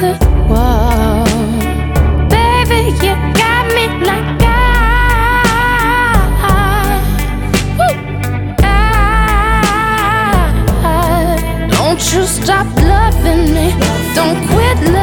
Whoa, baby, you got me like don't you stop loving me, don't quit loving me.